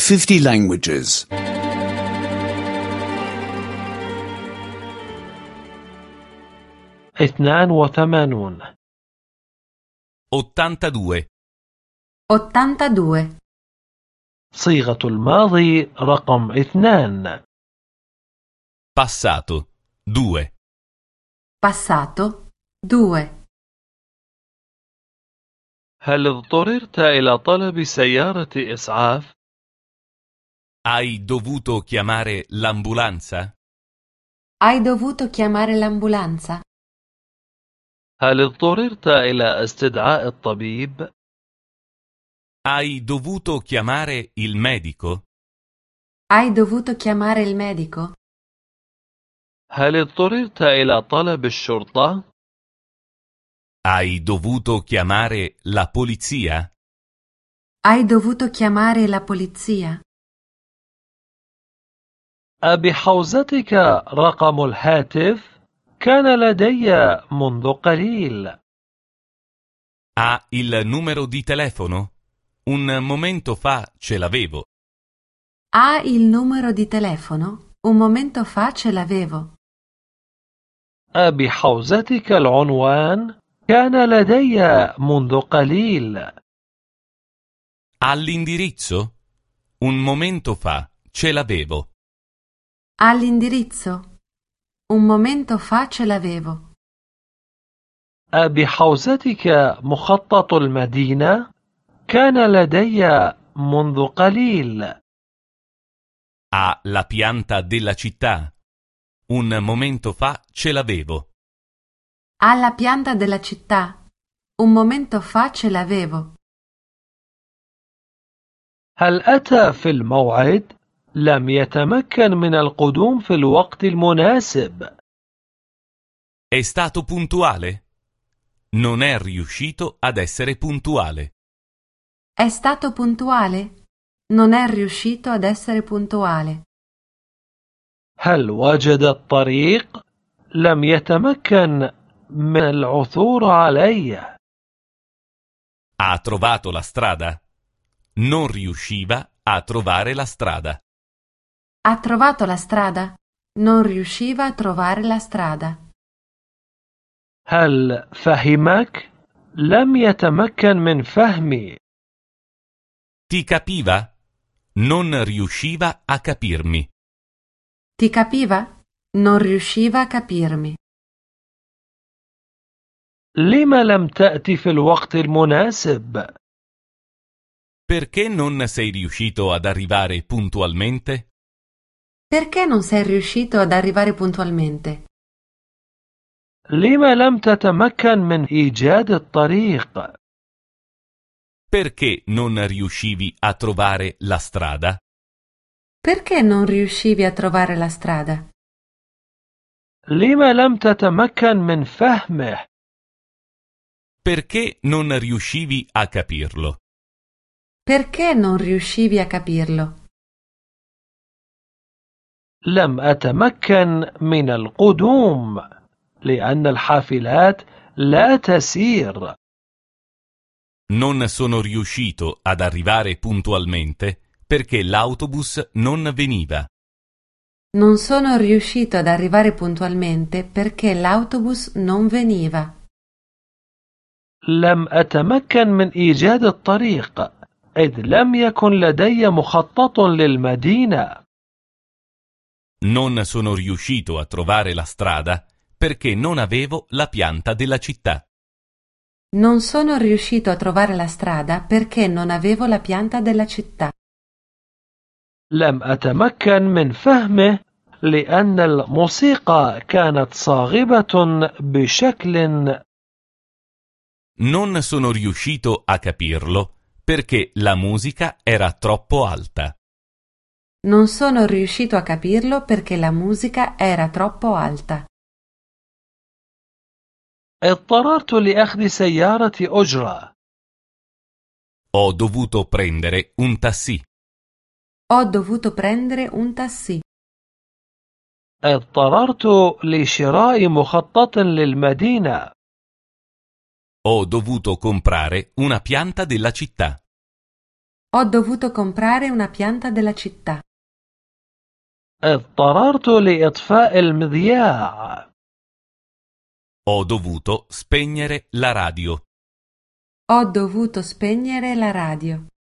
50 languages. 82 82 82 صيغة الماضي رقم 2. passato 2 passato 2 هل اضطررت إلى طلب سيارة إسعاف؟ hai dovuto chiamare l'ambulanza? hai dovuto chiamare l'ambulanza? هل اضطررت إلى استدعاء الطبيب؟ Hai dovuto chiamare il medico? Hai dovuto chiamare il medico? هل اضطررت إلى طلب الشرطة؟ Hai dovuto chiamare la polizia? Hai dovuto chiamare la polizia? أبحوزتك رقم الهاتف؟ كان لدي منذ قليل. Ha il numero di telefono? Un momento fa ce l'avevo. Ha il numero di telefono? Un momento fa ce l'avevo. أبحوزتك العنوان؟ كان لدي منذ قليل. Ha l'indirizzo? Un momento fa ce l'avevo. Ha l'indirizzo? Un momento fa ce l'avevo. أبحوزتك مخطط المدينة؟ كان لدي منذ قليل. Ha la pianta della città? Un momento fa ce l'avevo. Ha la pianta della città? Un momento fa ce l'avevo. هل أتى في الموعد؟ لم يتمكن من القدوم في الوقت المناسب. È stato puntuale? Non è riuscito ad essere puntuale. È stato puntuale? Non è riuscito ad essere puntuale. هل وجد الطريق؟ لم يتمكن من العثور عليه. Ha trovato la strada? Non riusciva a trovare la strada. Ha trovato la strada? Non riusciva a trovare la strada. هل فهمك؟ لم يتمكن من فهمي. Ti capiva? Non riusciva a capirmi. Ti capiva? Non riusciva a capirmi. لم لم تأتي في الوقت المناسب؟ Perché non sei riuscito ad arrivare puntualmente? Perché non sei riuscito ad arrivare puntualmente? لم لم تتمكن من إيجاد الطريق؟ Perché non riuscivi a trovare la strada? Perché non riuscivi a trovare la strada? لم لم تتمكن من فهمه؟ Perché non riuscivi a capirlo? Perché non riuscivi a capirlo? لم أتمكن من القدوم لأن الحافلات لا تسير. Non sono riuscito ad arrivare puntualmente perché l'autobus non veniva. Non sono riuscito ad arrivare puntualmente perché l'autobus non veniva. لم أتمكن من إيجاد الطريق إذ لم يكن لدي مخطط للمدينة. Non sono riuscito a trovare la strada perché non avevo la pianta della città. Non sono riuscito a trovare la strada perché non avevo la pianta della città. لم أتمكن من فهمه لأن الموسيقى كانت صاخبة بشكل. Non sono riuscito a capirlo perché la musica era troppo alta. Non sono riuscito a capirlo perché la musica era troppo alta. اضطررت لأخذ سيارة أجرة. Ho dovuto prendere un taxi. Ho dovuto prendere un taxi. اضطررت لشراء مخطط للمدينة. Ho dovuto comprare una pianta della città. Ho dovuto comprare una pianta della città. اضطررت لإطفاء المذياع. Ho dovuto spegnere la radio. Ho dovuto spegnere la radio.